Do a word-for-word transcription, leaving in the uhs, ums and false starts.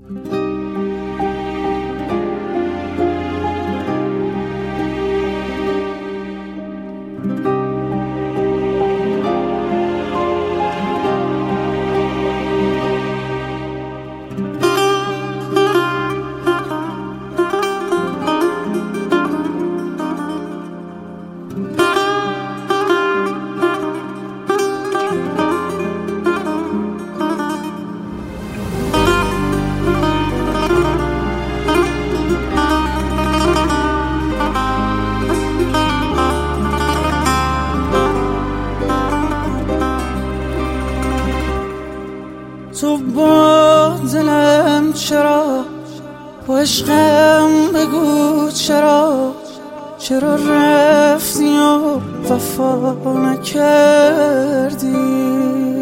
تو با دلم چرا، با عشقم بگو چرا، چرا رفتی و وفا نکردی؟